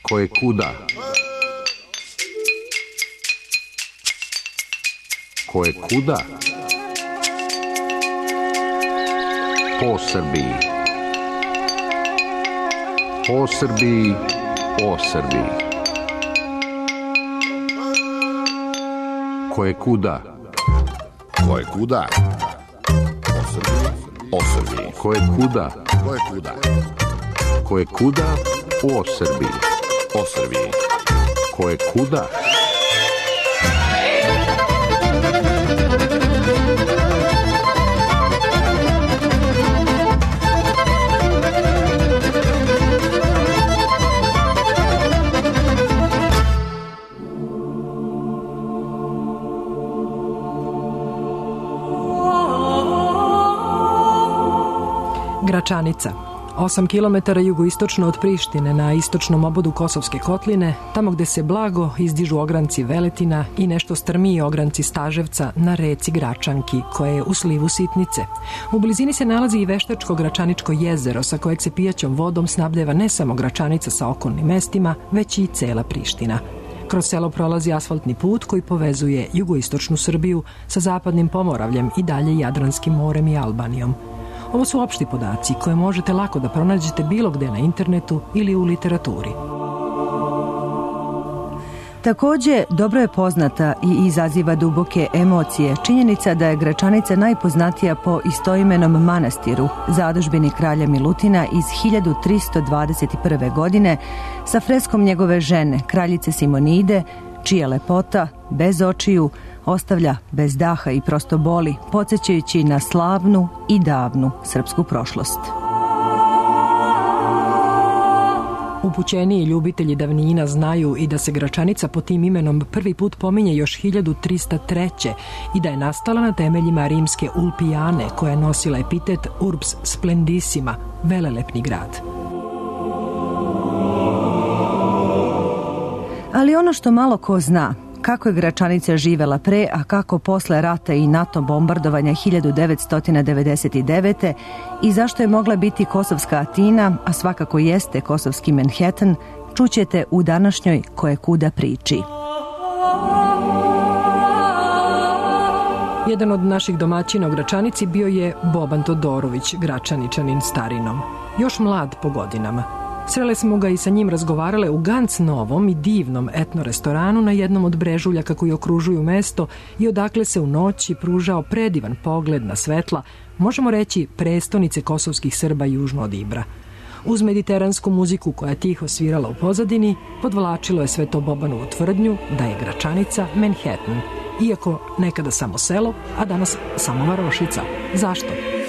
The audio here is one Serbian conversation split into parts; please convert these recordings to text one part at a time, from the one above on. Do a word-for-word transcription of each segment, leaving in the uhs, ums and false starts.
Koje kuda? Koje kuda? Po Srbiji. Po Srbiji, o Srbiji. Koje kuda? Koje kuda? O Srbiji, o Srbiji. Koje kuda? Koje kuda? Koje kuda? O Srbiji. O Srbiji. Koje kuda? Gračanica, osam kilometara jugoistočno od Prištine na istočnom obodu Kosovske kotline, tamo gde se blago izdižu ogranci Veletina i nešto strmiji ogranci Staževca na reci Gračanki, koja je u slivu Sitnice. U blizini se nalazi i veštačko Gračaničko jezero, sa kojeg se pijaćom vodom snabdeva ne samo Gračanica sa okolnim mestima, već i cela Priština. Kroz selo prolazi asfaltni put koji povezuje jugoistočnu Srbiju sa zapadnim Pomoravljem i dalje Jadranskim morem i Albanijom. Ovo su opšti podaci koje možete lako da pronađete bilo gde na internetu ili u literaturi. Takođe, dobro je poznata i izaziva duboke emocije činjenica da je Gračanica najpoznatija po istoimenom manastiru, zadužbini kralja Milutina iz hiljadu tristo dvadeset prve. godine sa freskom njegove žene, kraljice Simonide, čija lepota, bez očiju, ostavlja bez daha i prosto boli, podsjećajući na slavnu i davnu srpsku prošlost. Upućeniji ljubitelji davnina znaju i da se Gračanica po tim imenom prvi put pominje još hiljadu trista treće. i da je nastala na temeljima rimske Ulpijane, koja je nosila epitet Urbs Splendissima, velelepni grad. Ali ono što malo ko zna, kako je Gračanica živela pre, a kako posle rata i NATO bombardovanja hiljadu devetsto devedeset devete. i zašto je mogla biti kosovska Atina, a svakako jeste kosovski Manhattan, čućete u današnjoj Koje kuda priči. Jedan od naših domaćina u Gračanici bio je Boban Todorović, Gračaničanin starinom. Još mlad po godinama. Srele smo ga i sa njim razgovarale u ganz novom i divnom etno restoranu na jednom od brežuljaka koji okružuju mesto i odakle se u noći pružao predivan pogled na svetla, možemo reći prestonice kosovskih Srba južno od Ibra. Uz mediteransku muziku koja je tiho svirala u pozadini, podvlačilo je sve to Bobanovu tvrdnju da je Gračanica Manhattan, iako nekada samo selo, a danas samo varošica. Zašto?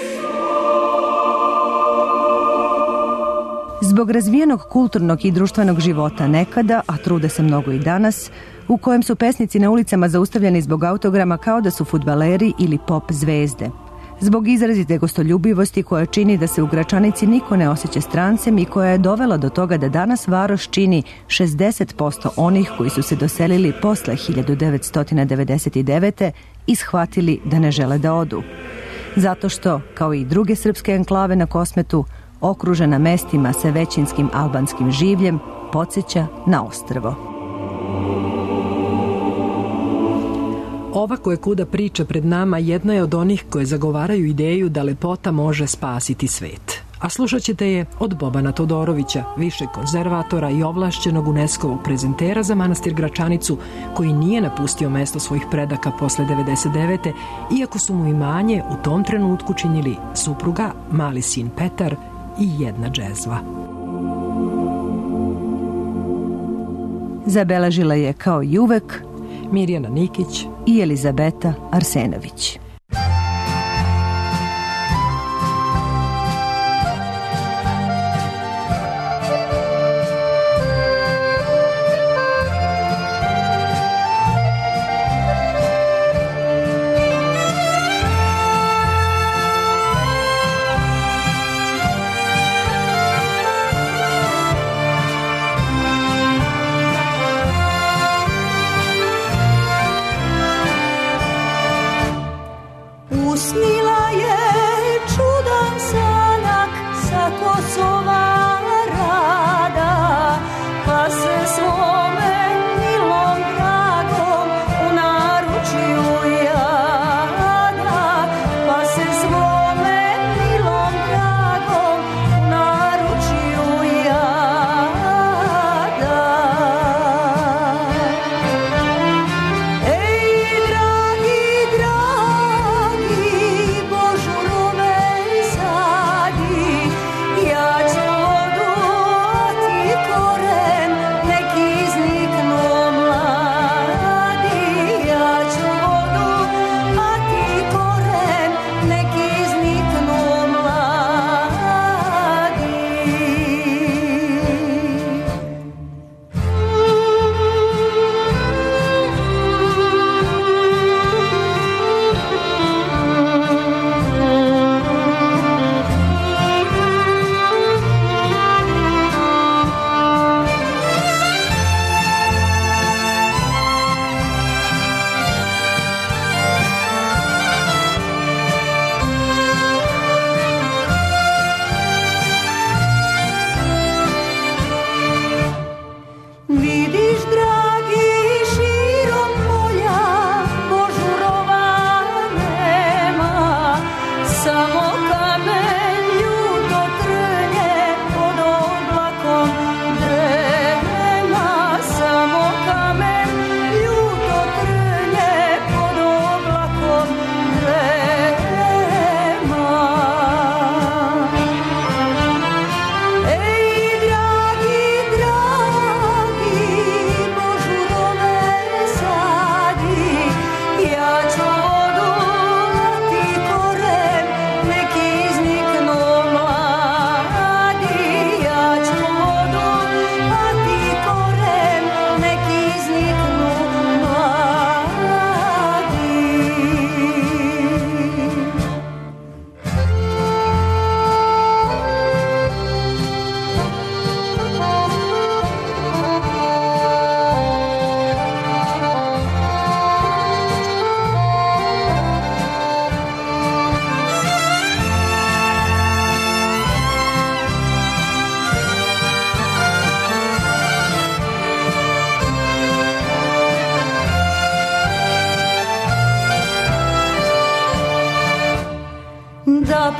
Zbog razvijenog kulturnog i društvenog života nekada, a trude se mnogo i danas, u kojem su pesnici na ulicama zaustavljeni zbog autograma kao da su fudbaleri ili pop zvezde. Zbog izrazite gostoljubivosti koja čini da se u Gračanici niko ne osjeća strancem i koja je dovela do toga da danas varoš čini šezdeset posto onih koji su se doselili posle hiljadu devetsto devedeset devete. i shvatili da ne žele da odu. Zato što, kao i druge srpske enklave na Kosmetu, okružena mestima sa većinskim albanskim življem, podsjeća na ostrvo. Ova Koje kuda priča pred nama jedna je od onih koje zagovaraju ideju da lepota može spasiti svet. A slušat ćete je od Bobana Todorovića, višeg konzervatora i ovlašćenog UNESCO-vog prezentera za manastir Gračanicu, koji nije napustio mesto svojih predaka posle devedeset devete. iako su mu imanje u tom trenutku činili supruga, mali sin Petar i jedna džezva. Zabeležila je kao i uvek Mirjana Nikić i Elizabeta Arsenović.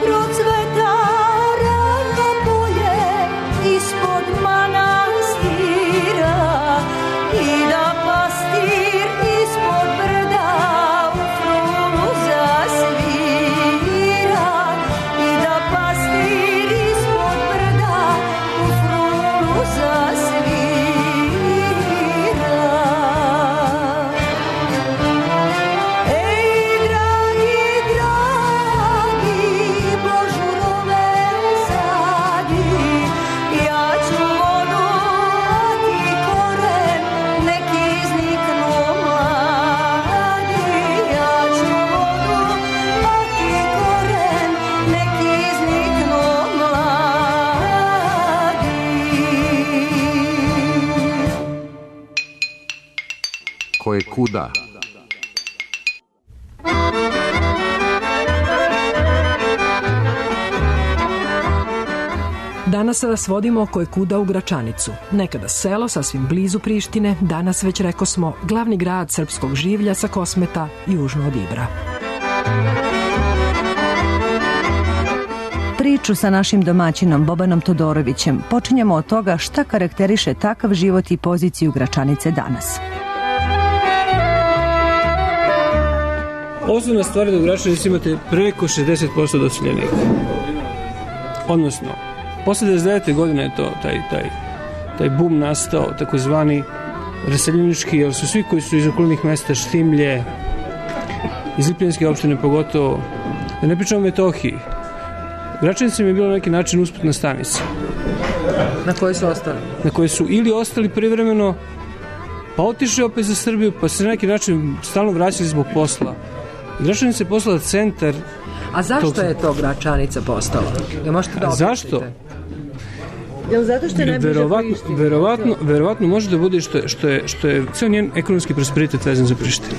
procveta ravno polje ispod manastira i da pastir ispod brda u frulu zasvira i da pastir ispod brda u frulu zasvira. Ej, dragi, dragi, božurove sadi, ja ću vodu, a ti koren, nek izniknu mladi. Ja ću vodu, a ti koren, nek izniknu mladi. Ko je kuda? Danas vas vodimo koje kuda u Gračanicu. Nekada selo, sasvim blizu Prištine, danas već reko smo glavni grad srpskog življa sa Kosmeta, južno od Ibra. Priču sa našim domaćinom Bobanom Todorovićem počinjemo od toga šta karakteriše takav život i poziciju Gračanice danas. Osnovna stvar je da u Gračanici imate preko šezdeset posto doseljenika. Odnosno, posle devedeset devete godine je to, taj, taj, taj bum nastao, takozvani raseljenički, jer su svi koji su iz okolnih mesta, Štimlje, iz Lipljanske opštine pogotovo, da ne pričamo o Metohiji. Gračanica mi je bilo na neki način usputna stanica. Na koje su ostali? Na koje su ili ostali privremeno, pa otišli opet za Srbiju, pa se na neki način stalno vraćali zbog posla. Gračanica je postala centar. A zašto tog... je to Gračanica postala? Ja možete da objasnite? Zašto? Jel zato što je najbliže verovatno, Prištini? Verovatno, verovatno može da bude što je, što je, što je ceo njen ekonomski prosperitet vezan za Prištinu.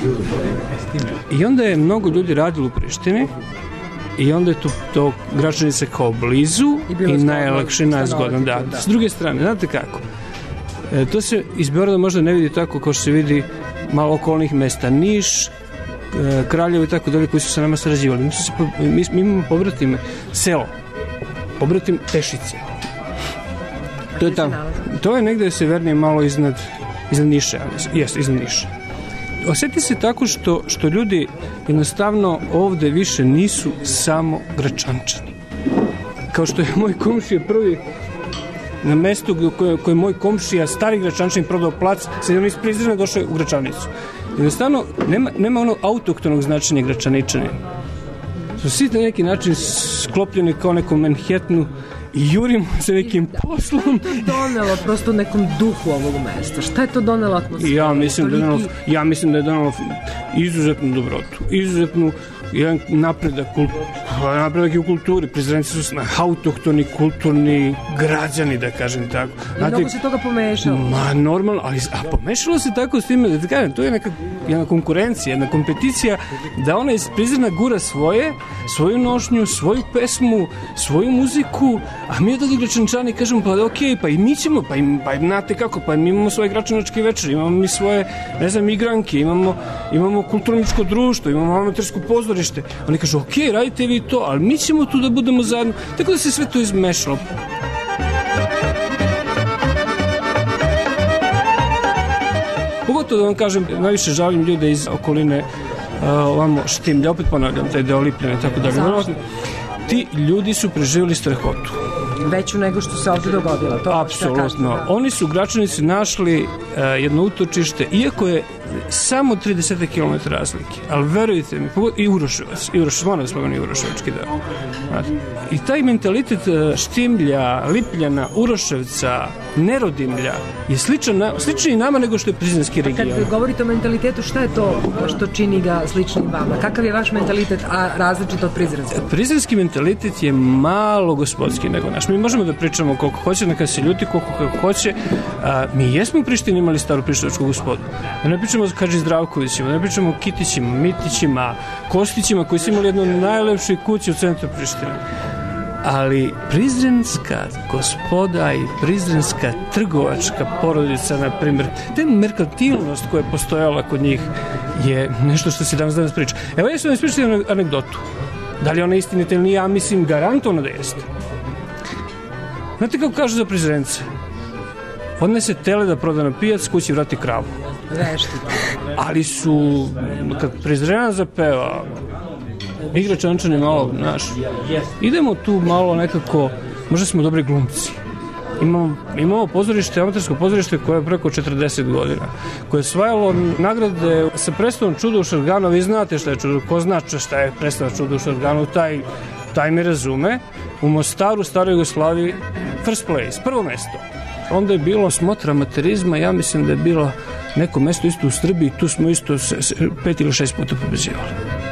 I onda je mnogo ljudi radilo u Prištini i onda je to, to Gračanica kao blizu i, i najlakše najzgodno. Da. Da. S druge strane, znate kako? E, to se iz Beograda možda ne vidi tako kao što se vidi malo okolnih mesta. Niš, Kraljevo i tako dalje koji su sa nama sarađivali. Mi, se, mi, mi imamo pobratime selo, pobratim Tešice. To je tamo. To je negde severnije malo iznad, iznad Niša. Jes, iznad Niša. Osjeti se tako što, što ljudi jednostavno ovde više nisu samo Gračančani. Kao što je moj komšija prvi na mestu koje, koje moj komšija, stari Gračančanin, prodao plac, sad je on iz Prizrena došao u Gračanicu. Jednostavno, nema, nema ono autoktonog značenja Gračaničani. Su svi na neki način sklopljeni kao nekom Manhattanu i jurimo se nekim poslom. Šta je to donelo prosto nekom duhu ovog mesta? Šta je to donelo atmosferu? Ja mislim da je donelo, ja mislim da je donelo izuzetnu dobrotu, izuzetnu jedan napredak, napredak i u kulturi. Prizrenci su autohtoni, kulturni građani, da kažem tako. Znate, mnogo se toga pomešalo. Ma, normalno, ali a pomešalo se tako s time, da ti kažem, to je neka jedna konkurencija, jedna kompeticija, da ona iz Prizrena gura svoje, svoju nošnju, svoju pesmu, svoju muziku, a mi od ovdje Gračančani kažemo, pa ok, pa i mi ćemo, pa im, pa im, znate kako, pa mi imamo svoje gračanačke večeri, imamo mi svoje, ne znam, igranke, imamo, imamo kulturničko društvo, imamo amatersko pozorište. Oni kažu, ok, radite vi to, ali mi ćemo tu da budemo zajedno. Tako da se sve to izmešalo. Pogotovo da vam kažem, najviše žalim ljude iz okoline uh, ovamo Štimlja, opet ponavljam, taj deo Lipljana i tako dalje. Ti ljudi su preživjeli strahotu. Veću nego što se ovdje dogodilo. To apsolutno. Oni su u Gračanici našli uh, jedno utočište, iako je samo trideset kilometara razlike, ali verujte mi, i Uroševac, i Uroševac, moram da spomenu i Uroševački deo. I taj mentalitet Štimlja, Lipljana, Uroševca, Nerodimlja je sličan, na, sličan i nama nego što je Prizrenski region. Kad govorite o mentalitetu, šta je to što čini ga sličnim vama? Kakav je vaš mentalitet, a različit od prizrenskog? Prizrenski mentalitet je malo gospodski nego naš. Mi možemo da pričamo koliko hoće, neka se ljuti koliko kako hoće. A, mi jesmo u Prištini imali staru prištinačku gospodu. Da ne pričamo o Kadži Zdravkovićima, da ne pričamo o Kitićima, Mitićima, Kostićima koji su imali jednu najlepšu kuću u centru Prištine. Ali prizrenska gospoda i prizrenska trgovačka porodica, na primjer, ta merkantilnost koja je postojala kod njih je nešto što se danas danas priča. Evo ja sam vam ispričao jednu anegdotu. Da li ona istinita ili nije, ja mislim garantovano da jeste. Znate kako kažu za Prizrence? Odnese tele da proda na pijac, kući vrati kravu. Ali su, kad Prizren zapeva, igra Čančani malo, znaš, idemo tu malo nekako, možda smo dobri glumci. Imamo, imamo pozorište, amatersko pozorište koje je preko četrdeset godina, koje je osvajalo nagrade sa predstavom Čudo u Šarganu. Vi znate šta je Čudo, ko zna šta je predstava Čudo u Šarganu, taj, taj me razume. U Mostaru, Staroj Jugoslaviji, first place, prvo mesto. Onda je bilo Smotra amaterizma, ja mislim da je bilo neko mesto isto u Srbiji, tu smo isto pet ili šest puta pobeđivali.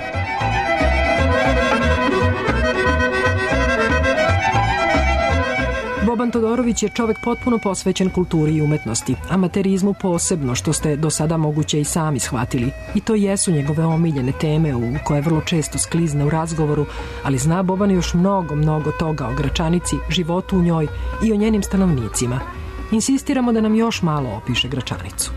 Boban Todorović je čovek potpuno posvećen kulturi i umetnosti, amaterizmu posebno, što ste do sada moguće i sami shvatili. I to jesu njegove omiljene teme u koje vrlo često sklizne u razgovoru, ali zna Boban još mnogo, mnogo toga o Gračanici, životu u njoj i o njenim stanovnicima. Insistiramo da nam još malo opiše Gračanicu.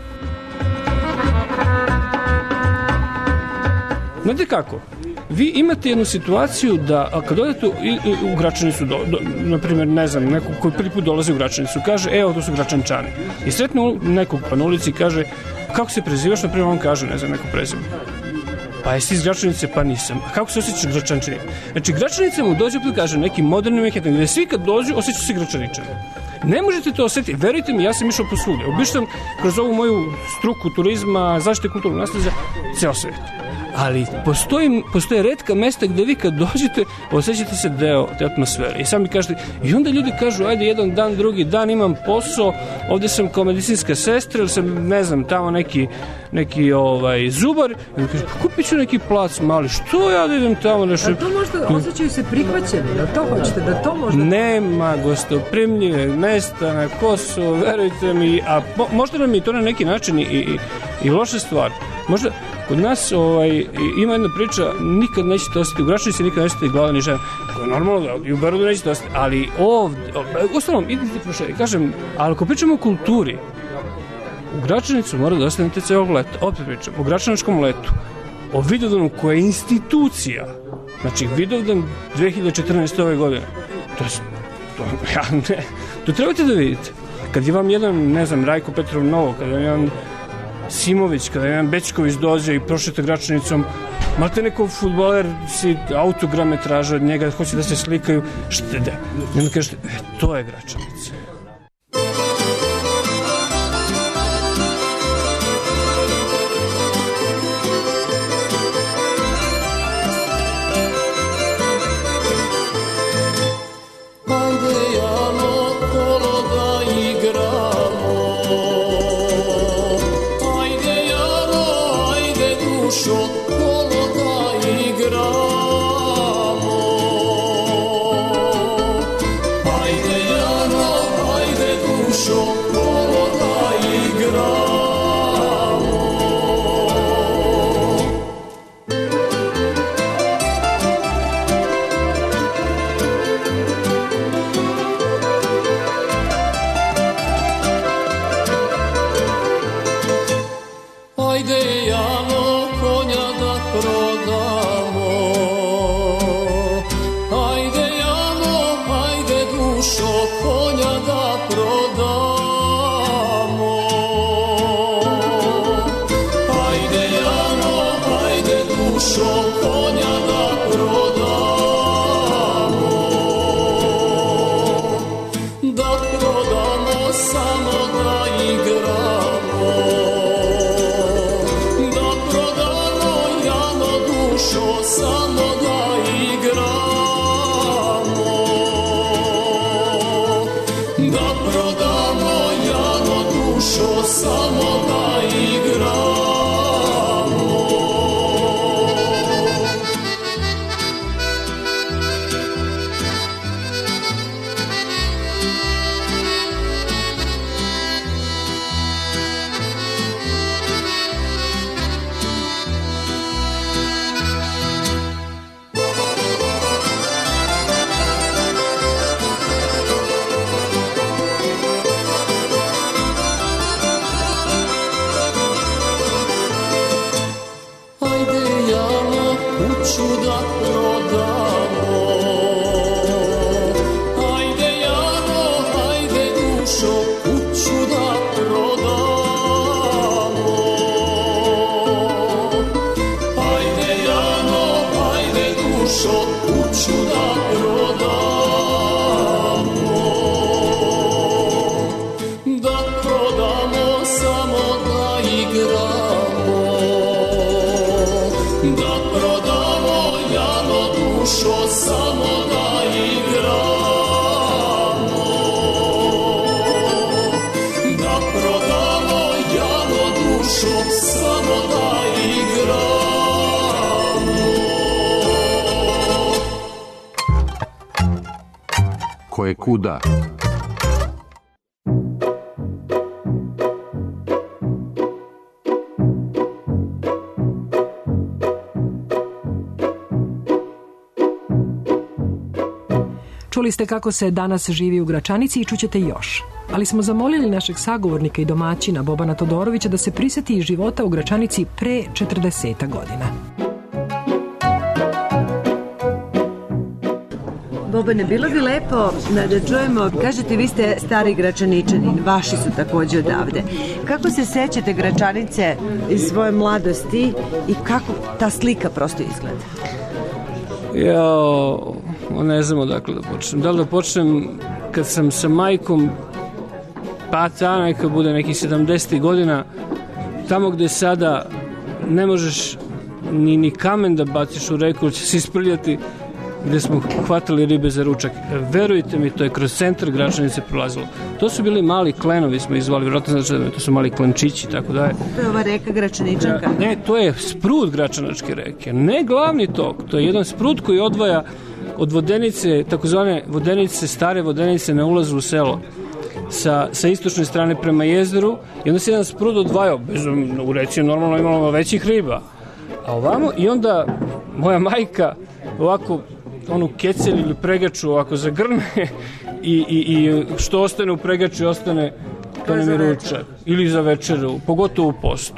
Znate kako? Vi imate jednu situaciju da, a kad odete u, u Gračanicu, do, do, na primjer, ne znam, neko koji prvi put dolazi u Gračanicu, kaže, evo, to su Gračančani. I sretne nekog pa na ulici i kaže, kako se prezivaš, na primjer, on kaže, ne znam, neko prezime. Pa jesi iz Gračanice? Pa nisam. A kako se osjećaš Gračančanin? Znači, Gračanica mu dođe, opet kaže, neki moderni mehetan, gde svi kad dođu, osjećaju se Gračaničani. Ne možete to osjetiti. Verujte mi, ja sam išao po svugdje. Obišao kroz ovu moju struku turizma, zaštite kulturnog nasleđa, ceo svet. Ali postoji, postoje retka mesta gde vi kad dođete osjećate se deo te atmosfere. I sami kažete, i onda ljudi kažu, ajde jedan dan, drugi dan imam posao, ovde sam kao medicinska sestra ili sam, ne znam, tamo neki, neki ovaj, zubar, i onda kaže, pa kupit ću neki plac mali, što ja da idem tamo nešto... A to možda osjećaju se prihvaćeni, da to hoćete, da to možda... Nema gostoprimljive mesta na Kosovo, verujte mi, a mo, možda nam je to na neki način i, i, i loša stvar. Možda kod nas ovaj, ima jedna priča, nikad nećete ostati u Gračanici, nikad nećete gladan ni žena. Normalno da i u Berodu nećete ostati, ali ovdje, ostalom, idite prošli, kažem, ali ako pričamo o kulturi, u Gračanicu mora da ostanete celog leta. Opet pričam, o Gračaničkom letu, o Vidovdanu koja je institucija, znači Vidovdan dve hiljade četrnaeste. ove godine, to je, to, ja ne, to trebate da vidite. Kad je vam jedan, ne znam, Rajko Petrov Novo, kad je jedan Simović, kada jedan Bečković dođe i prošeta Gračanicom, malite neko fudbaler si autograme traže od njega, hoće da se slikaju, šta da? I onda kažete, e, to je Gračanica. koje kuda. Čuli ste kako se danas živi u Gračanici i čućete još. Ali smo zamolili našeg sagovornika i domaćina Bobana Todorovića da se prisjeti života u Gračanici pre četrdeset godina. Bobane, bilo bi lepo da čujemo, kažete vi ste stari Gračaničanin, vaši su također odavde. Kako se sećate Gračanice iz svoje mladosti i kako ta slika prosto izgleda? Ja, ne znam odakle da počnem. Da li da počnem kad sam sa majkom, pa ta neka bude nekih sedamdesetih godina, tamo gde sada ne možeš ni, ni kamen da baciš u reku, će se isprljati, gde smo hvatali ribe za ručak. Verujte mi, to je kroz centar Gračanice prolazilo. To su bili mali klenovi, smo izvali, vjerojatno znači da to su mali klenčići, tako da je. To je ova reka Gračaničanka? Ne, to je sprud Gračanačke reke, ne glavni tok, to je jedan sprud koji odvaja od vodenice, takozvane vodenice, stare vodenice na ulazu u selo, sa, sa istočne strane prema jezeru, i onda se jedan sprud odvajao, bez, u reci je normalno imalo većih riba, a ovamo, i onda moja majka ovako onu kecelj ili pregaču ovako zagrne i, i, i što ostane u pregači ostane to nam je ručak ili za večeru, pogotovo u postu.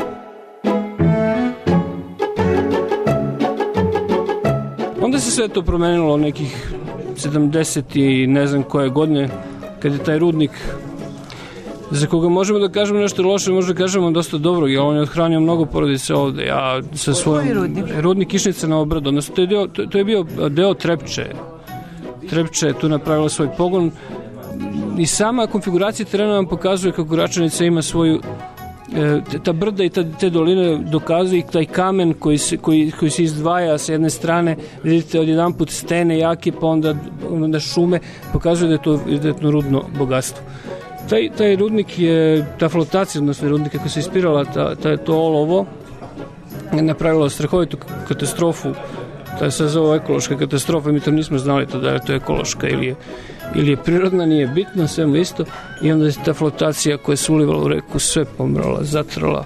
Onda se sve to promenilo nekih sedamdeset i ne znam koje godine, kad je taj rudnik, za koga možemo da kažemo nešto loše, možda kažemo dosta dobro, jer on je odhranio mnogo porodice ovde. Ja sa svojom rudnik? Rudnik Kišnica na Obradu, odnosno to je, deo, to, to je bio deo Trepče. Trepče je tu napravila svoj pogon i sama konfiguracija terena nam pokazuje kako Gračanica ima svoju, ta brda i ta, te doline dokazuju i taj kamen koji se, koji, koji se izdvaja sa jedne strane, vidite odjedan put stene jake, pa onda, onda šume, pokazuje da je to izuzetno rudno bogatstvo. Taj, taj rudnik je, ta flotacija, odnosno rudnik kako se ispirala, ta, ta, to olovo je napravila strahovitu katastrofu, ta se zove ekološka katastrofa, mi to nismo znali to da je to ekološka ili je, ili je prirodna, nije bitno, sve mu isto, i onda je ta flotacija koja se ulivala u reku sve pomrala, zatrala.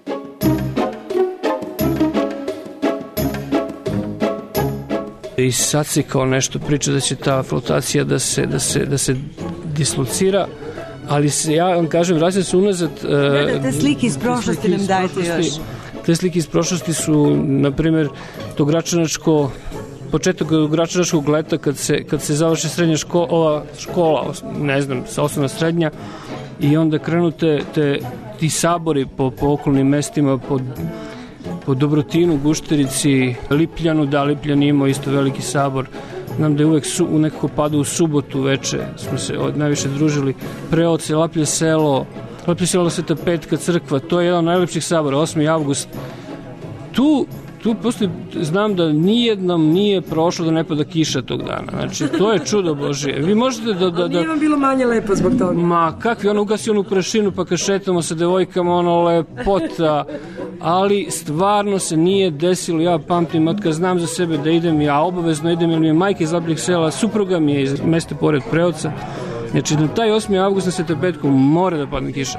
I sad se kao nešto priča da će ta flotacija da se, da se, da se dislocira, ali se, ja vam kažem, vraćam se unazad. Ne, te slike iz prošlosti nam dajte još. Te slike iz prošlosti su, na primjer, to Gračanačko, početak Gračanačkog leta, kad se, kad se završi srednja škola, ova škola, ne znam, osnovna srednja, i onda krenu te, te, ti sabori po, po okolnim mestima, po, po Dobrotinu, Gušterici, Lipljanu, da, Lipljan imao isto veliki sabor. Znam da je uvek su, nekako pada u subotu veče, smo se od, najviše družili. Preoce, Laplje selo, Laplje selo, Sveta Petka, crkva, to je jedan od najlepših sabora, osmi avgust. Tu, tu postoji, znam da nijednom nije prošlo da ne pada kiša tog dana. Znači, to je čudo Božije. Vi možete da... da, da nije vam bilo manje lepo zbog toga? Ma, kakvi, ono ugasi onu prašinu, pa kad šetamo sa devojkama, ono lepota, ali stvarno se nije desilo. Ja pamtim, od kad znam za sebe da idem, ja obavezno idem, jer mi je majka iz Lapljeg sela, supruga mi je iz mesta pored Preoca. Znači, na taj osmi avgust na Svetu Petku mora da padne kiša.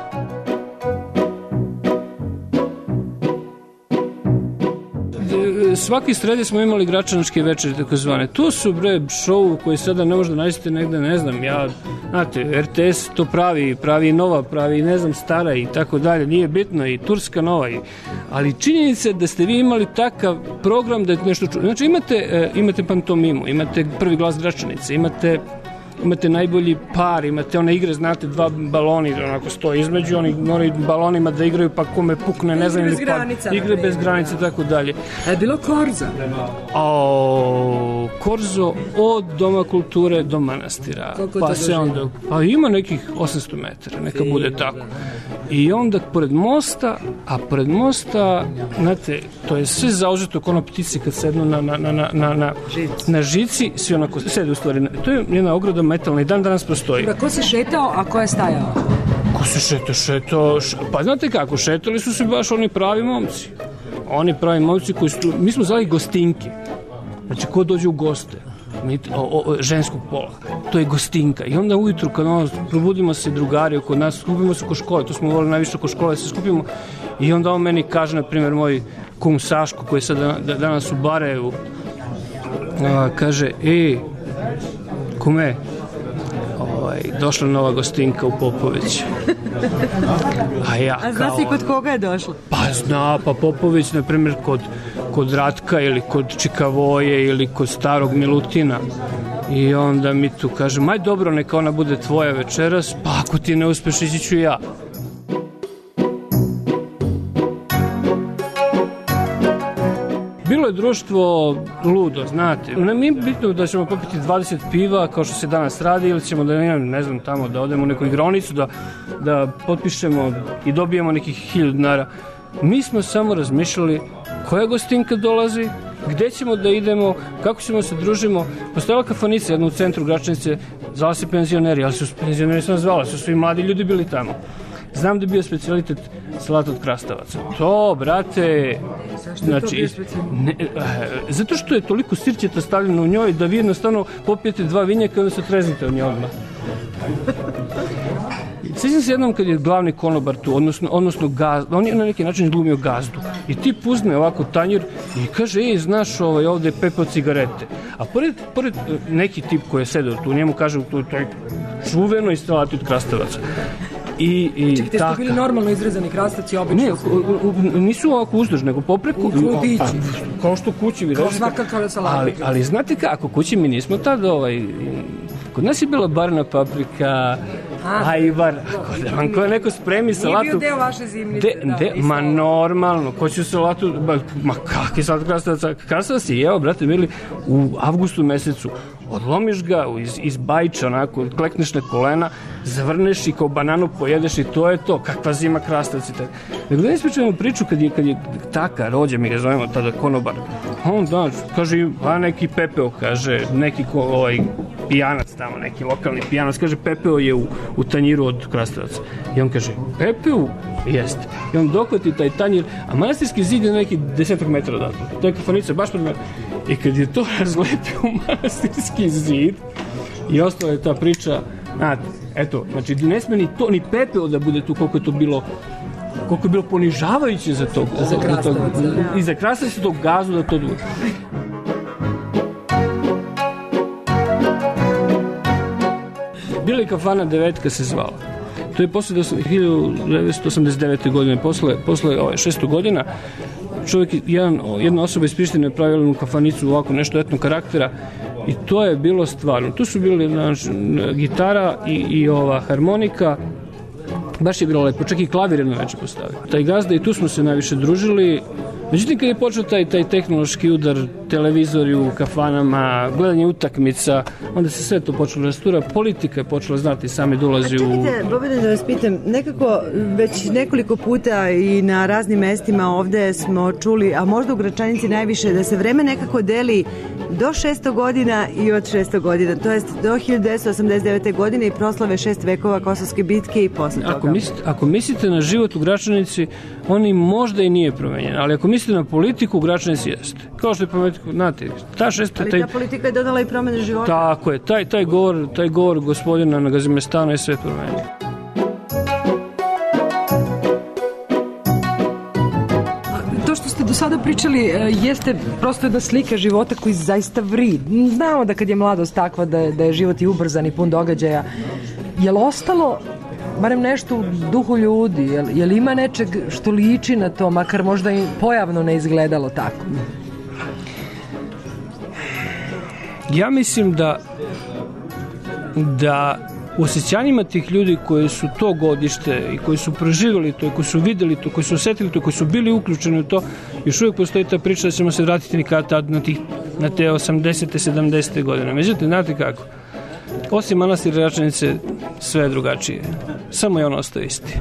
Svaki sredi smo imali Gračanačke večeri, tako zvane. Tu su, bre, šovu koji sada ne možda nađete negde, ne znam, ja, znate, R T S to pravi, pravi nova, pravi, ne znam, stara i tako dalje, nije bitno, i turska nova, i, ali činjenica da ste vi imali takav program da je nešto ču... Znači, imate, e, imate pantomimu, imate prvi glas Gračanice, imate imate najbolji par, imate one igre, znate, dva baloni onako stoje između, oni moraju balonima da igraju, pa kome pukne, ne znam, bez ili granica, pa, igre bez granice, tako dalje. A je bilo korza? O, korzo od Doma kulture do manastira. Koliko pa to se onda, pa ima nekih osamsto metara, neka I... bude tako. I onda pored mosta, a pored mosta, znate, to je sve zauzeto kao ono ptice kad sednu na, na, na, na, na, na, na žici, svi onako sede u stvari. To je jedna ograda metalna i dan danas postoji. Da, ko se šetao, a ko je stajao? Ko se šetao, šetao, šetao. Pa znate kako, šetali su se baš oni pravi momci. Oni pravi momci koji su, mi smo zvali gostinke. Znači, ko dođe u goste. o, o, ženskog pola. To je gostinka. I onda ujutru kad ono, probudimo se drugari oko nas, skupimo se oko škole, to smo volili najviše oko škole, se skupimo i onda on meni kaže, na primjer, moj kum Saško, koji je sad danas u Barajevu, a, kaže, ej, kume, ovaj, došla nova gostinka u Popović. A ja A zna si kod koga je došla? Pa zna, pa Popović, na primjer, kod, kod Ratka ili kod Čikavoje ili kod starog Milutina. I onda mi tu kaže, maj dobro, neka ona bude tvoja večeras, pa ako ti ne uspeš, ići ću ja. Bilo je društvo ludo, znate. Ne mi je bitno da ćemo popiti dvadeset piva, kao što se danas radi, ili ćemo da, ne znam, tamo, da odemo u neku igronicu, da, da potpišemo i dobijemo nekih hiljadu dinara. Mi smo samo razmišljali koja gostinka dolazi, gde ćemo da idemo, kako ćemo se družimo. Postojala kafanica jedna u centru Gračanice, zvala se Penzioneri, ali su penzioneri sam zvala, su svi mladi ljudi bili tamo. Znam da je bio specijalitet salata od krastavaca. To, brate... Znači, ne, zato što je toliko sirćeta stavljeno u njoj da vi jednostavno popijete dva vinjaka i onda se treznite od nje odmah. Sjećam se jednom kad je glavni konobar tu, odnosno, odnosno gaz, on je na neki način glumio gazdu. I ti puzme ovako tanjir i kaže, ej, znaš, ovaj, ovde je pepeo cigarete. A pored, pored neki tip koji je sedeo tu, njemu kaže, to je čuveno i salati od krastavaca. I, i Čekajte, ste bili normalno izrezani krastavci obično? Ne, u, u, nisu ovako uzduž, nego popreko. U kudići. Kao što kući vi kao režete. svakakva salata. Ali, ali znate kako, kući mi nismo tad ovaj... Kod nas je bila barna paprika, Aha. ajvar, ako je neko spremi salatu... Nije bio deo vaše zimnice. De, da, de, ma normalno, ko će salatu... Ba, ma kakvi salat krastavaca? Krastavac je jeo, brate, bili u avgustu mesecu. Odlomiš ga iz, iz bajča, onako, klekneš na kolena, zavrneš i kao bananu pojedeš i to je to. Kakva zima krastavci. Nego da ne ispričujemo priču kad je, kad je taka, rođe, mi ga zovemo tada konobar. On da, kaže, a neki pepeo, kaže, neki ko, ovaj, pijanac tamo, neki lokalni pijanac, kaže, pepeo je u, u tanjiru od krastavaca. I on kaže, pepeo? Jeste. I on dohvati taj tanjir, a manastirski zid je neki desetak metara odatle. To je kafanica, baš pred mene. I kad je to razlepio u manastirski zid i ostala je ta priča, znate, eto, znači ne sme ni to, ni pepeo da bude tu, koliko je to bilo koliko je bilo ponižavajuće za to, za, za to i za krastavac tog gazu da to bude. Bila je kafana Devetka se zvala. To je posle hiljadu devetsto osamdeset devete. godine, posle, posle ove, šesto godina, čovjek, jedan, jedna osoba iz Prištine je pravila jednu kafanicu ovako nešto etnog karaktera i to je bilo stvarno. Tu su bili znači, gitara i, i ova harmonika, baš je bilo lepo, čak i klavir jedno večer postavio. Taj gazda i tu smo se najviše družili. Međutim, kad je počeo taj, taj tehnološki udar, televizori u kafanama, gledanje utakmica, onda se sve to počelo rastura, politika je počela, znati, sami dolazi u... A čekajte, Bobine, da vas pitam, nekako već nekoliko puta i na raznim mestima ovde smo čuli, a možda u Gračanici najviše, da se vreme nekako deli do šesto godina i od šesto godina, to jest do hiljadu devetsto osamdeset devete. godine i proslave šest vekova Kosovske bitke i posle toga. Ako mislite, ako mislite na život u Gračanici, on i možda i nije promenjen, ali ako mislite na politiku, u Gračanici jeste. Kao što je politika, znate, ta šesta... Ali taj, ta politika je donala i promene života. Tako je, taj, taj, govor, taj govor gospodina na Gazimestanu je sve promenio. To što ste do sada pričali jeste prosto jedna slika života koji zaista vri. Znamo da kad je mladost takva da je, da je život i ubrzan i pun događaja. Je li ostalo barem nešto u duhu ljudi? Je li, je li ima nečeg što liči na to, makar možda i pojavno ne izgledalo tako? Ja mislim da da u osjećanjima tih ljudi koji su to godište i koji su proživjeli to, koji su videli to, koji su osetili to, koji su bili uključeni u to, još uvijek postoji ta priča da ćemo se vratiti nikada tad na, tih, na te osamdesete, sedamdesete godine. Međutim, znate kako? Osim manastira Gračanice, sve je drugačije. Samo je on ostao isti.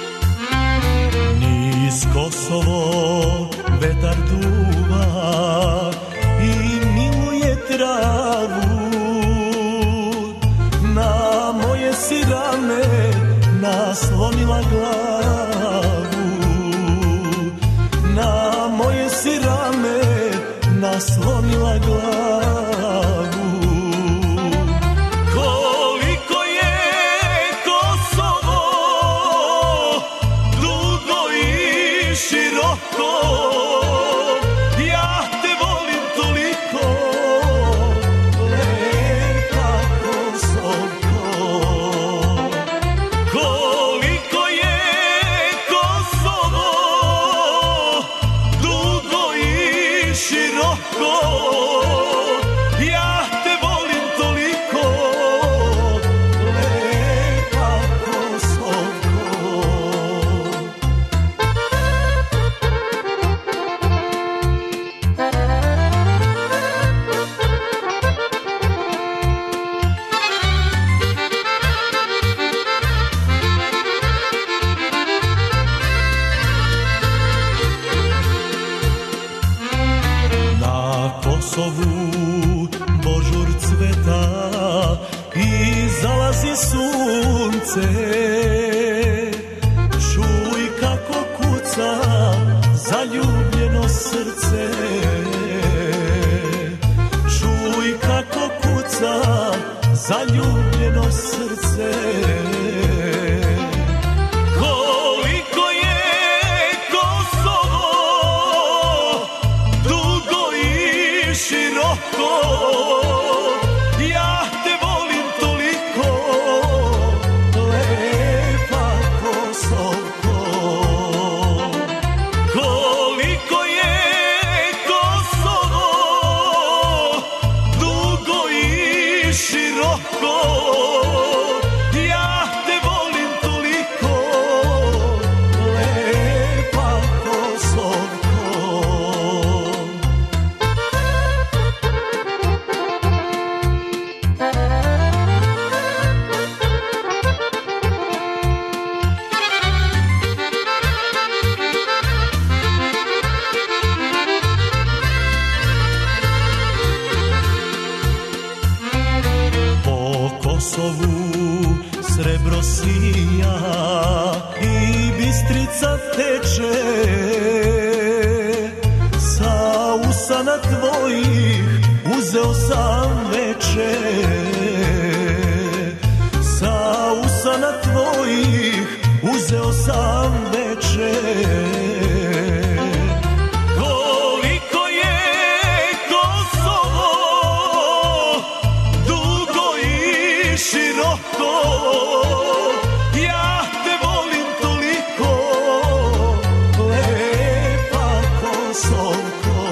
Niz Kosovo vetar duva, si rame naslonila glavu, na moje si rame naslonila glavu. Koliko je Kosovo dugo i široko, ja te volim toliko, lepa Kosovko. Koliko je Kosovo dugo i široko, ja te volim toliko, lepa Kosovko. Na Kosovu božur cveta i zalazi sunce, čuj kako kuca zaljubljeno srce, čuj kako kuca zaljubljeno srce. Koliko je Kosovo dugo i široko, ja te volim toliko, lepa Kosovko. Koliko je Kosovo dugo i široko, ja te volim toliko, lepa Kosovko. Po Kosovu srebro sija i Bistrica teče, sa usana tvojih uzeo sam veče, sa usana tvojih uzeo sam veče. Koliko je Kosovo dugo i široko, ja te volim toliko, lepa Kosovko.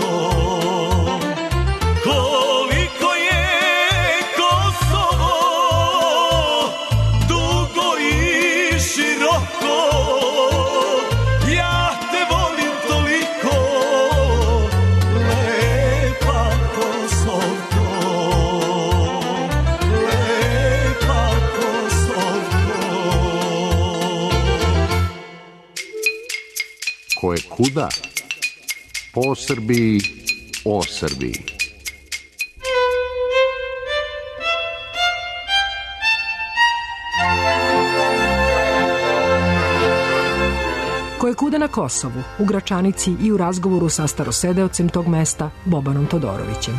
Koliko je Kosovo dugo i široko, ja te volim toliko, lepa Kosovko, lepa Kosovko. Ko je kuda? Po Srbiji, o Srbiji. Koje kuda na Kosovu, u Gračanici i u razgovoru sa starosedeocem tog mesta, Bobanom Todorovićem.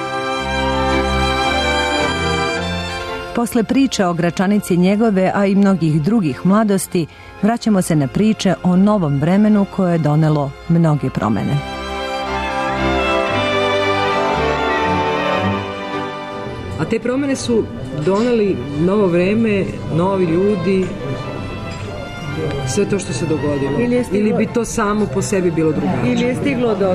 Posle priče o Gračanici njegove, a i mnogih drugih mladosti, vraćamo se na priče o novom vremenu koje je donelo mnoge promene. A te promene su doneli novo vreme, novi ljudi, sve to što se dogodilo. Ili, stiglo... Ili bi to samo po sebi bilo drugačije? Ili je stiglo do...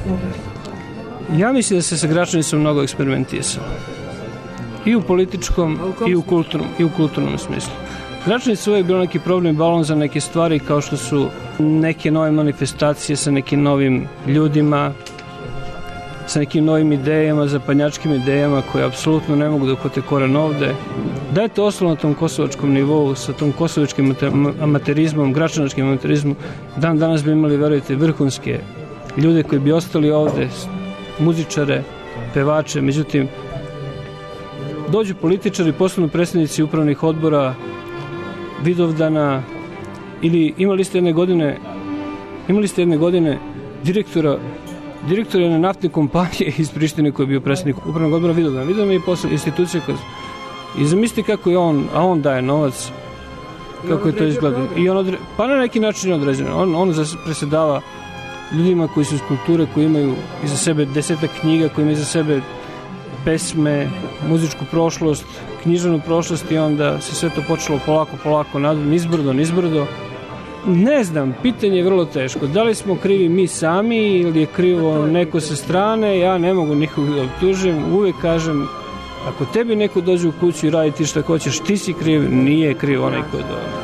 Ja mislim da se sa Gračanicom mnogo eksperimentisalo. I u političkom, i u kulturnom, i u kulturnom smislu. Gračanica je uvijek bilo neki problem, balon za neke stvari kao što su neke nove manifestacije sa nekim novim ljudima, sa nekim novim idejama, zapadnjačkim idejama koje apsolutno ne mogu da uhvate koren ovde. Da je to ostalo na tom kosovačkom nivou, sa tom kosovačkim amaterizmom, gračanačkim amaterizmom, dan danas bi imali, verujte, vrhunske ljude koji bi ostali ovde, muzičare, pevače, međutim, dođu političari, posebno predstavnici upravnih odbora Vidovdana, ili imali ste jedne godine imali ste jedne godine direktora direktora jedne naftne kompanije iz Prištine koji je bio predstavnik upravnog odbora Vidovdana. Vidovdan je posle institucija koja... I zamislite kako je on, a on daje novac, kako je to izgleda. I on odre... Pa na neki način je određeno. On, on presedava ljudima koji su iz kulture, koji imaju iza sebe desetak knjiga, koji imaju iza sebe pesme, muzičku prošlost, književnu prošlost, i onda se sve to počelo polako, polako, nizbrdo, nizbrdo. Ne znam, pitanje je vrlo teško. Da li smo krivi mi sami ili je krivo neko sa strane, ja ne mogu nikog da optužim, uvek kažem, ako tebi neko dođe u kuću i radi ti šta hoćeš, ti si kriv, nije kriv onaj ko je dođe.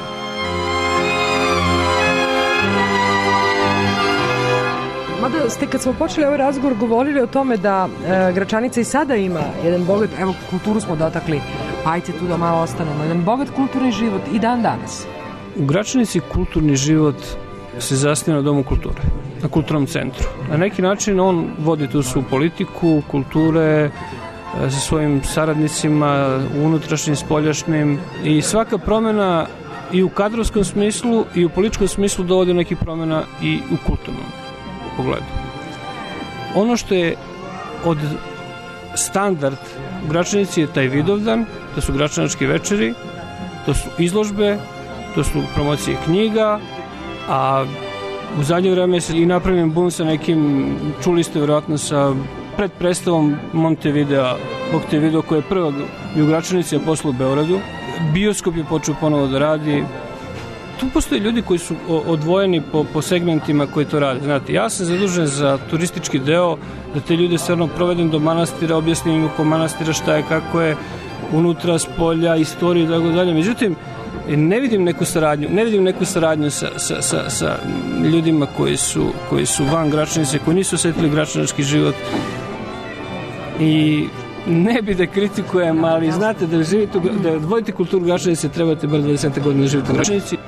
Mada ste kad smo počeli ovaj razgovor govorili o tome da e, Gračanica i sada ima jedan bogat, evo kulturu smo dotakli, ajte tu da malo ostanemo, jedan bogat kulturni život i dan danas. U Gračanici kulturni život se zasniva na Domu kulture, na kulturnom centru. Na neki način on vodi tu svu politiku, kulture, sa svojim saradnicima, unutrašnjim, spoljašnjim, i svaka promjena i u kadrovskom smislu i u političkom smislu dovodi do nekih promjena i u kulturnom pogledu. Ono što je od standard u Gračanici je taj Vidovdan, to su gračanački večeri, to su izložbe, to su promocije knjiga, a u zadnje vreme se i napravim bum sa nekim, čuli ste vjerojatno sa pred predstavom Montevideo, Montevideo koja je prva i u Gračanici, a posle u Beogradu. Bioskop je počeo ponovo da radi. Tu postoje ljudi koji su odvojeni po, po segmentima koji to rade. Znate, ja sam zadužen za turistički deo, da te ljude stvarno provedem do manastira, objasnim im oko manastira šta je, kako je, unutra, spolja, istoriju i tako dalje. Međutim, ne vidim neku saradnju, ne vidim neku saradnju sa, sa, sa, sa ljudima koji su, koji su van Gračanice, koji nisu osjetili gračanački život. I ne bi da kritikujem, ali znate, da živite, da odvojite kulturu Gračanice, trebate bar dvadeset godina da živite u Gračanici.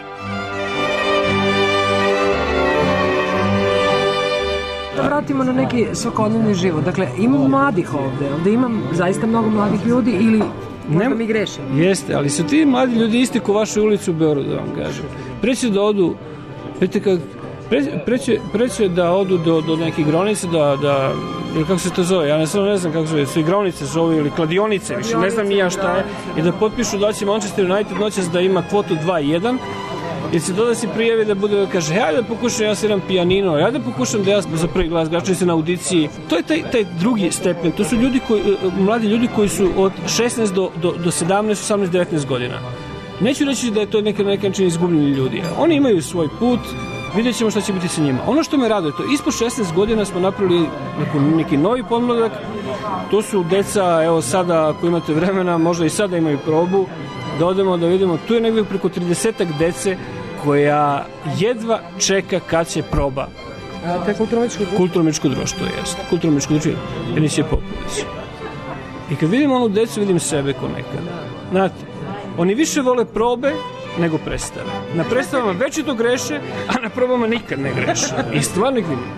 Vratimo na neki svakodnevni život. Dakle, imam mladih ovde, ovde imam zaista mnogo mladih ljudi, ili možda mi grešim? Jeste, ali su ti mladi ljudi isti ko vašu ulicu u Beogradu, da vam kažem. Preće da odu, vidite kako, preće, preće da odu do, do nekih igraonice, da, da, ili kako se to zove, ja ne, ne znam kako se zove, su igraonice zove, ili kladionice, više ne znam ni ja šta je, i da potpišu da će Manchester United noćas da ima kvotu dva jedan, jer se to da se prijavi da bude, da kaže, ja da pokušam, ja sviram pijanino, ja da pokušam da ja za prvi glas Gračanice na audiciji. To je taj, taj drugi stepen, to su ljudi koji, mladi ljudi koji su od šesnaest do, do, do sedamnaest, osamnaest, devetnaest godina. Neću reći da je to neka neka način izgubljeni ljudi. Oni imaju svoj put, vidjet ćemo šta će biti sa njima. Ono što me raduje, to ispod šesnaest godina smo napravili neki, neki novi podmladak, to su deca, evo sada, ako imate vremena, možda i sada imaju probu, da odemo da vidimo, tu je negdje preko tridesetak dece koja jedva čeka kad će proba. A to je kulturno-umetničko društvo? Kulturno-umetničko društvo, jeste. Kulturno-umetničko društvo, Enisije Popović. I kad vidim onu decu, vidim sebe ko nekada. Znate, oni više vole probe nego predstave. Na predstavama već to greše, a na probama nikad ne greše. I stvarno ih vidim.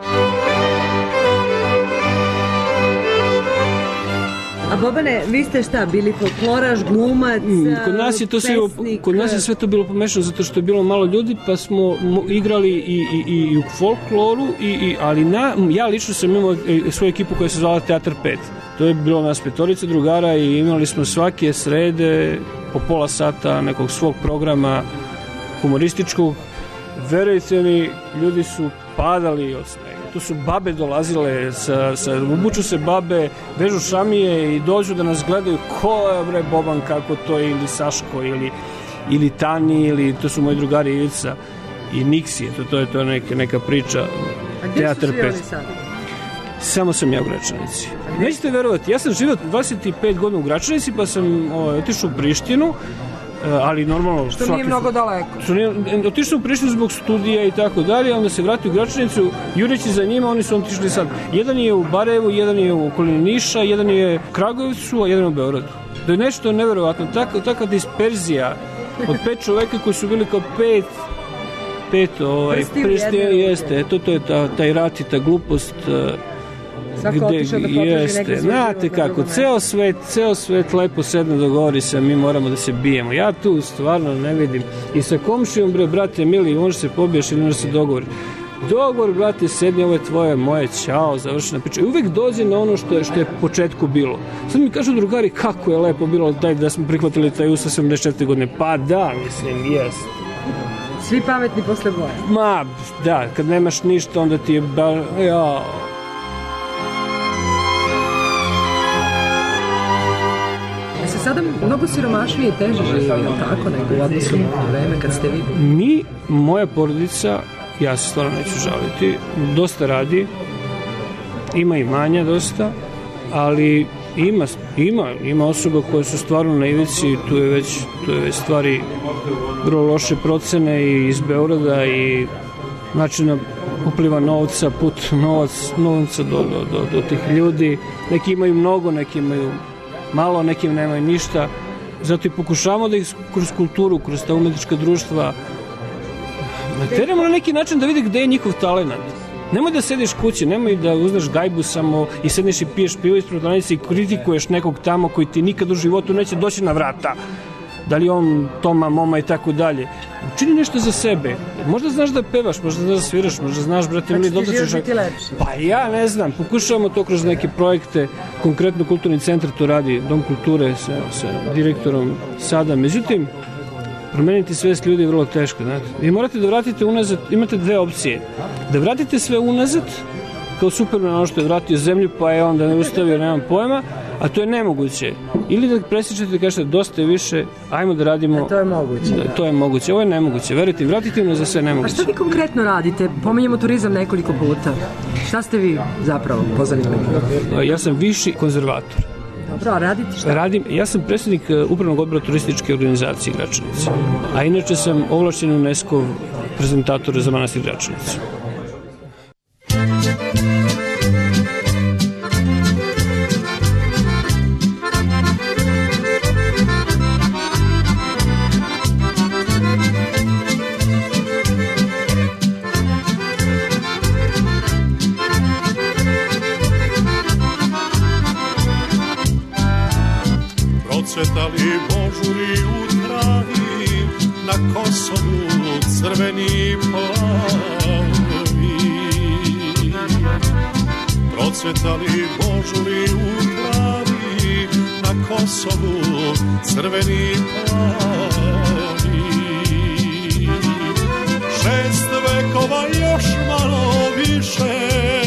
A Bobane, vi ste šta, bili folkloraš, glumac, mm, kod nas je to sve, pesnik? Kod nas je sve to bilo pomešano zato što je bilo malo ljudi, pa smo igrali i, i, i u folkloru, i, i, ali na, ja lično sam imao svoju ekipu koja se zvala Teatr pet. To je bilo nas petorica drugara i imali smo svake srede po pola sata nekog svog programa humorističkog. Verujte mi, ljudi su padali od smega. Tu su babe dolazile, sa, sa, obuču se babe, vežu šamije i dođu da nas gledaju ko je bre Boban, kako to je, ili Saško, ili, ili Tani, ili to su moji drugari Ivica i Niksi, to, to je to neka, neka priča. A gdje su svi oni sad? Samo sam ja u Gračanici. Nećete verovati, ja sam živio dvadeset pet godina u Gračanici, pa sam o, otišao u Prištinu, ali normalno... Što nije mnogo daleko. Što nije, otišao u Prištinu zbog studija i tako dalje, onda se vratio u Gračanicu, jureći za njima, oni su otišli sad. Jedan je u Barajevu, jedan je u okolini Niša, jedan je u Kragujevcu, a jedan u Beogradu. To je nešto neverovatno, taka, taka disperzija od pet čoveka koji su bili kao pet pet ovaj, prsti, jeste, to, to je ta, taj rat i ta glupost. Svako otišao da potraži jeste, neki svoj znate život na kako, drugom ceo svet, ceo svet lepo sedne dogovori se, mi moramo da se bijemo. Ja tu stvarno ne vidim. I sa komšijom, bre, brate mili, može se pobiješ ili može se dogovori. Dogovor, brate, sedni, ovo je tvoje, moje, ćao, završena priča. I uvek dođe na ono što je, što je početku bilo. Sad mi kažu drugari kako je lepo bilo daj da smo prihvatili taj Ustav sedamdeset četvrte godine. Pa da, mislim, jest. Svi pametni posle boja. Ma, da, kad nemaš ništa, onda ti je bar, ja... Se sada mnogo siromašnije i teže živi, je li tako, nego u odnosu na vreme kad ste vi? Mi, moja porodica, ja se stvarno neću žaliti, dosta radi, ima imanja dosta, ali ima, ima, ima osoba koje su stvarno na ivici, tu je već, tu je već stvari vrlo loše procene i iz Beograda i načina upliva novca, put novac, novca do, do, do, do tih ljudi. Neki imaju mnogo, neki imaju malo, nekim nemaju ništa. Zato i pokušavamo da ih kroz kulturu, kroz ta umetnička društva teramo na neki način da vidi gde je njihov talent. Nemoj da sediš kući, nemoj da uzmeš gajbu samo i sedneš i piješ pivo ispred prodavnice i kritikuješ nekog tamo koji ti nikad u životu neće doći na vrata. Da li on, Toma, Moma i tako dalje. Učini nešto za sebe. Možda znaš da pevaš, možda znaš da sviraš, možda znaš, brate, ili da ćeš biti lepši. Pa ja ne znam, pokušavamo to kroz neke projekte, konkretno Kulturni centar to radi, Dom kulture sa, sa direktorom sada. Međutim, promeniti svest ljudi je vrlo teško, znate. Vi morate da vratite unazad, imate dve opcije. Da vratite sve unazad, kao Superman ono što je vratio zemlju, pa je onda ne ustavio, nemam pojma, a to je nemoguće. Ili da presjećate i kažete dosta je više, ajmo da radimo... A to je moguće. Da, to je moguće, ovo je nemoguće, verujte, vratite unazad sve nemoguće. A šta vi konkretno radite? Pominjemo turizam nekoliko puta. Šta ste vi zapravo pozanimali? Ja sam viši konzervator. Dobro, a radite šta? Radim, ja sam predsjednik upravnog odbora turističke organizacije Gračanice, a inače sam ovlašćen UNESCO prezentator za manastir Gračanicu. Procvetali božuri u travi, na Kosovu crveni plavi. Procvetali božuri u travi, na Kosovu crveni plavi. Šest vekova još malo više,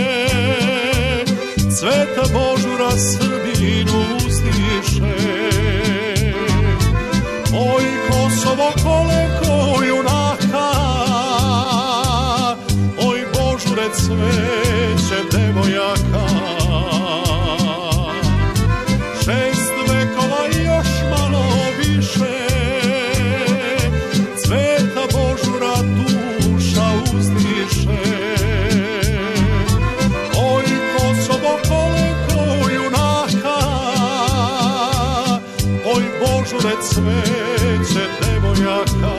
cveta božura Srbinu uzdiše. Oj, Kosovo koleko junaka, oj, božure cveće devojaka. Šest vekova još malo više, cveta božura duša uzdiše. Oj, Kosovo koleko junaka, oj, božure cveće devojaka.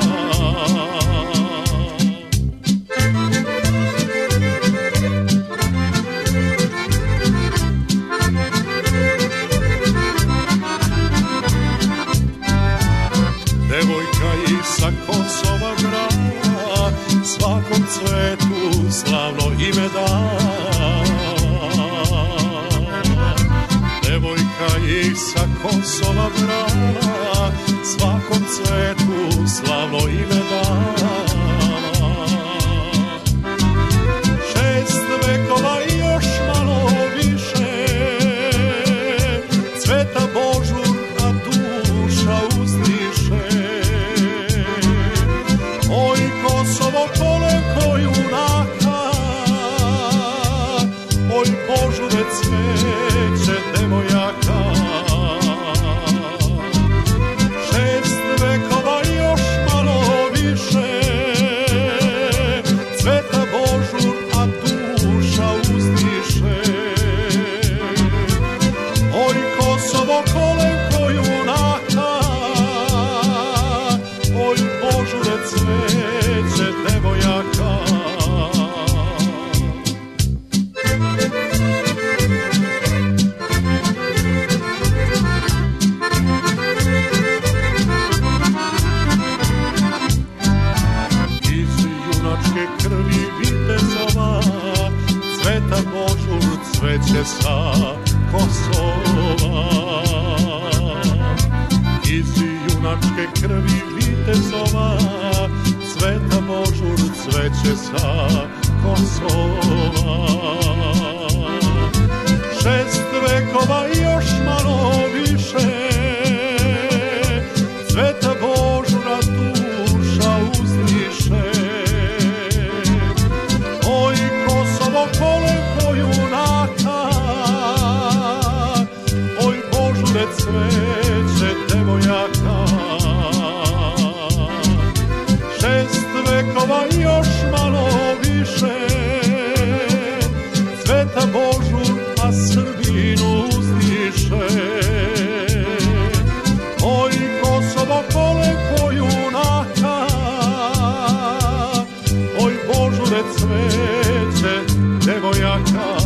Devojka sa Kosova brala, svakom cvetu slavno ime da. Devojka sa Kosova brala, svakom cvetu slavno ime da. Šest vekova i još malo više, cveta božurna duša uzdiše. Oj, Kosovo koleko junaka, oj, božure cveće devojaka. junačke krvi vitezova, Sveta Božur cveće sa Kosova. Šest vekova i još malo više, Sveta Božura duša uzdiše. Oj Kosovo koleko junaka, oj Božure cveće devojaka. Šest vekova i još malo više, Sveta Božur a Srbinu uzdiše. Oj Kosovo koleko junaka, oj Božure cveće devojaka.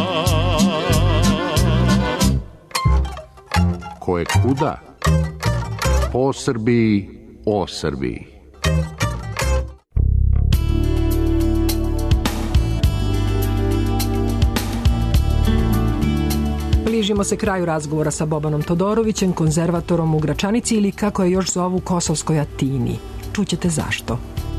Ko je kuda? Po Srbiji, o Srbiji. Bližimo se kraju razgovora sa Bobanom Todorovićem, konzervatorom u Gračanici ili kako je još zovu Kosovskoj Atini. Čućete zašto.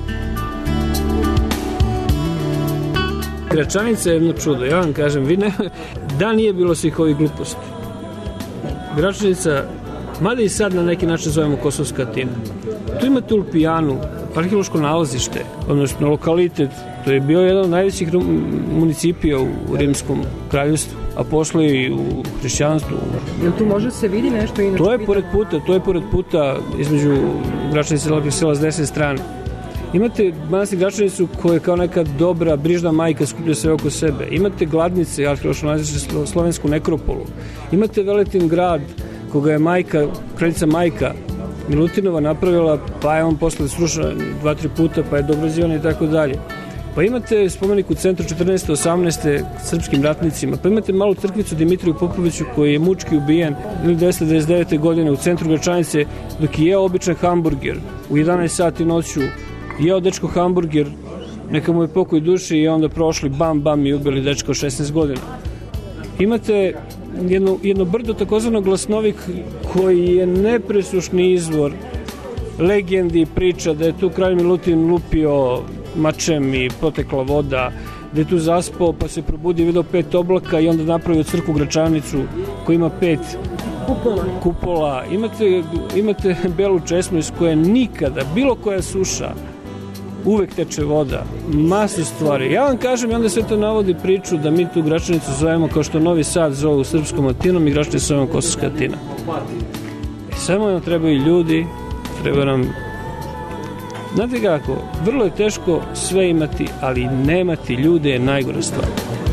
Gračanica je jedno čudo, ja vam kažem, vi ne, da nije bilo svih ovih gluposti. Gračanica, mada i sad na neki način zovemo Kosovska Atina. Tu imate Ulpijanu, arheološko nalazište, odnosno lokalitet, to je bio jedan od najvećih municipija u Rimskom kraljevstvu, a posle i u hrišćanstvu. Jel tu može se vidi nešto? Inače to je pored puta, to je pored puta između Gračanice i sela s desne strane. Imate manastir Gračanicu koja je kao neka dobra, brižna majka, skuplja sve oko sebe. Imate Gladnice, arheološko nalazište, slovensku nekropolu. Imate Veletin grad, koga je majka, kraljica majka Milutinova napravila, pa je on posle srušen dva, tri puta, pa je dograđivan i tako dalje. Pa imate spomenik u centru četrnaeste osamnaeste srpskim ratnicima, pa imate malu crkvicu Dimitriju Popoviću koji je mučki ubijen hiljadu devetsto devedeset devete. godine u centru Gračanice dok je jeo običan hamburger u jedanaest sati noću, jeo dečko hamburger, neka mu je pokoj duši i onda prošli bam bam i ubili dečko od šesnaest godina. Imate jedno, jedno brdo takozvano Glasnovik koji je nepresušni izvor legendi i priča da je tu kralj Milutin lupio mačem i potekla voda, da je tu zaspao pa se probudi i video pet oblaka i onda napravio crkvu Gračanicu koja ima pet kupola. kupola. Imate, imate Belu česmu iz koje nikada, bilo koja suša, uvek teče voda, masu stvari. Ja vam kažem, i onda sve to navodi priču da mi tu Gračanicu zovemo kao što Novi Sad zovu Srpskom Atinom i Gračanicu zovemo Kosovska Atina. I samo nam trebaju ljudi, treba nam... Znate kako, vrlo je teško sve imati, ali nemati ljude je najgora stvar.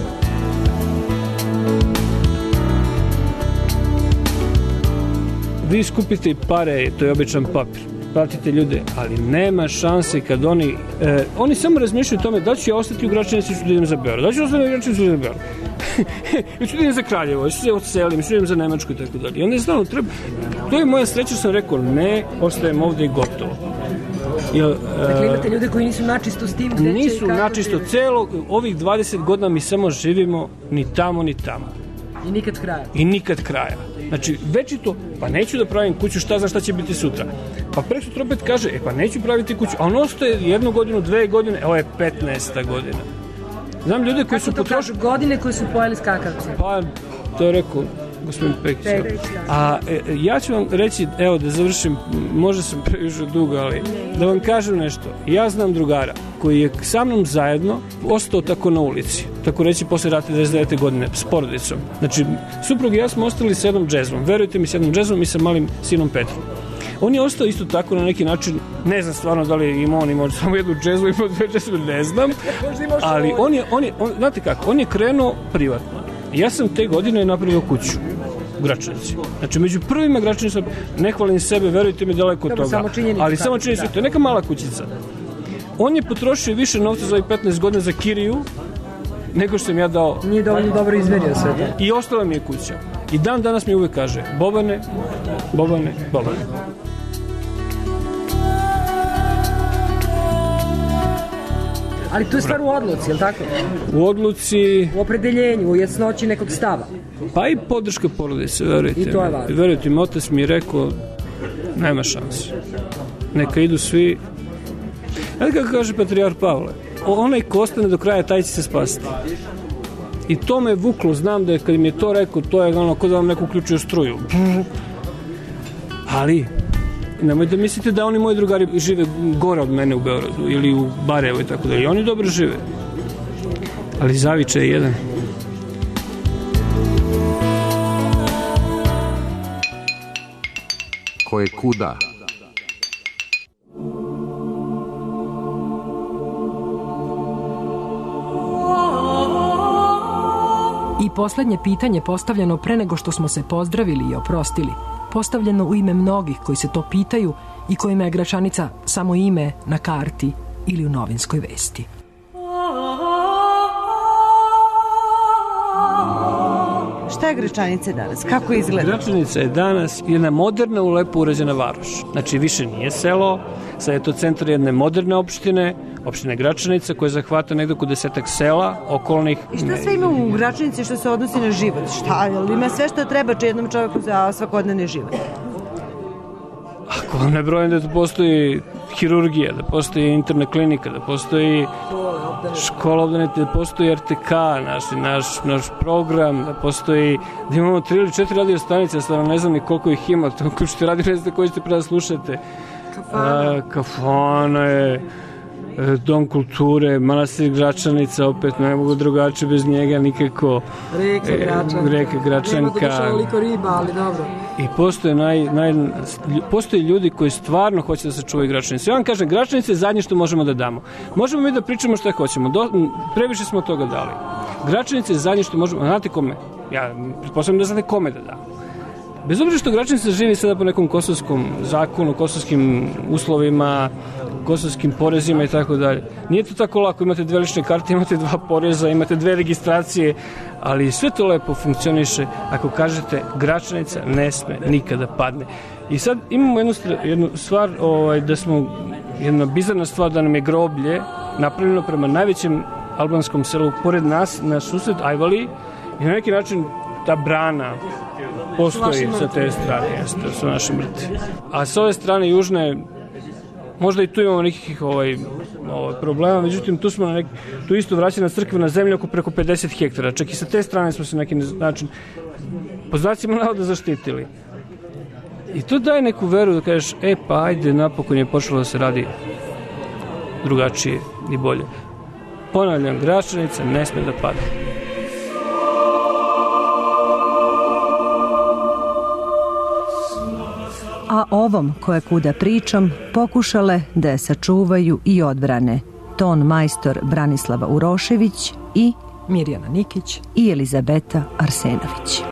Vi skupite i pare, to je običan papir. Platite ljude, ali nema šanse kad oni... E, oni samo razmišljaju o tome da ću ja ostati u Gračanici i ću da idem za Beograd. Da ću ostati u Gračanici i ću da idem za Beograd. I ću da idem za Kraljevo, ću se odselim, ću da idem za Nemačku i tako dalje. I onda je znano, treba... To je moja sreća, sam rekao, ne, ostajem ovde i gotovo. Jel, dakle, imate ljude koji nisu načisto s tim? Nisu načisto, celo ovih dvadeset godina mi samo živimo ni tamo, ni tamo. I nikad kraja. I nikad kraja. Znači, već i to, pa neću da pravim kuću, šta znam šta će biti sutra. Pa prek sutra opet kaže, e pa neću praviti kuću, a on ostaje jednu godinu, dve godine, evo je petnaesta godina. Znam ljude koji kako su potrošili... godine koje su pojeli skakavce? Pa, to je rekao gospodin Pekić. A e, ja ću vam reći, evo da završim, možda sam previše dugo, ali da vam kažem nešto. Ja znam drugara koji je sa mnom zajedno ostao tako na ulici, tako reći posle rata devedeset devete. godine, s porodicom. Znači, suprug i ja smo ostali s jednom džezmom, verujte mi, s jednom džezmom i sa malim sinom Petrom. On je ostao isto tako na neki način, ne znam stvarno da li je imao on imao samo jednu džezmu, imao dve džezme, ne znam, ali on je, on je on, znate kako, on je krenuo privatno. Ja sam te godine napravio kuću u Gračanici. Znači, među prvima Gračanica, ne hvalim sebe, verujte mi, daleko od toga, samo ali samo činjenica, to je neka mala kućica. On je potrošio više novca za ovih petnaest godina za kiriju, nego što sam ja dao. Nije dovoljno dobro izmerio sve to. I ostala mi je kuća. I dan danas mi uvek kaže, Bobane, Bobane, Bobane. Ali to je stvar u odluci, je li tako? U odluci... U opredeljenju, u jasnoći nekog stava. Pa i podrška porodice, verujte. I to je važno. Verujte mi, otac mi je rekao, nema šanse. Neka idu svi. Znate kako kaže patrijarh Pavle? Onaj ko ostane do kraja, taj će se spasti. I to me vuklo, znam da je kad mi je to rekao, to je ono, ko da vam neko uključio struju. Ali, nemojte mislite da oni moji drugari žive gore od mene u Beogradu ili u Barajevu i tako da. I oni dobro žive. Ali Zavičaj je jedan. Ko je kuda? I poslednje pitanje postavljeno pre nego što smo se pozdravili i oprostili. Postavljeno u ime mnogih koji se to pitaju i kojima je Gračanica samo ime na karti ili u novinskoj vesti. Šta je Gračanica danas? Kako izgleda? Gračanica je danas jedna moderna, u lepo urađena varoš. Znači, više nije selo, sad je to centar jedne moderne opštine, opštine Gračanica, koja zahvata negdje oko desetak sela, okolnih... I šta sve ima u Gračanici što se odnosi na život? Šta? Ima sve što treba jednom čovjeku za svakodnevni život? Ako vam ne brojim da postoji hirurgija, da postoji interna klinika, da postoji škola obdane, da postoji R T K, naš, naš, naš program, da postoji, da imamo tri ili četiri radio stanice, ja stvarno ne znam ni koliko ih ima, to koji ćete radio, ne znate koji ćete preda slušate. Kafana. A, kafana je, Dom kulture, Manastir Gračanica, opet ne mogu drugačije bez njega nikako. Reka Gračanka. Reka Gračanka. Nema da oliko riba, ali dobro. I postoje, naj, naj, postoje ljudi koji stvarno hoće da se čuvaju Gračanice. Ja vam kažem, Gračanice je zadnje što možemo da damo. Možemo mi da pričamo što hoćemo. Do, previše smo toga dali. Gračanice je zadnje što možemo... Znate kome? Ja pretpostavljam da znate kome da damo. Bez obzira što Gračanica živi sada po nekom kosovskom zakonu, kosovskim uslovima, kosovskim porezima i tako dalje. Nije to tako lako, imate dve lične karte, imate dva poreza, imate dve registracije, ali sve to lepo funkcioniše ako kažete Gračanica ne sme nikada padne. I sad imamo jednu, jednu stvar, ovaj, da smo, jedna bizarna stvar da nam je groblje napravljeno prema najvećem albanskom selu pored nas, na susred Ajvali, i na neki način ta brana postoji sa te strane, jeste, su naši mrtvi. A s ove strane južne, možda i tu imamo nekih ovaj, ovaj, problema, međutim tu smo na neki, tu isto vraćena crkvena zemlja oko preko pedeset hektara, čak i sa te strane smo se na neki način po znacima navoda zaštitili. I to daje neku veru da kažeš, e pa ajde, napokon je počelo da se radi drugačije i bolje. Ponavljam, Gračanica ne sme da pada. A ovom koje kuda pričom pokušale da je sačuvaju i odbrane ton majstor Branislava Urošević i Mirjana Nikić i Elizabeta Arsenović.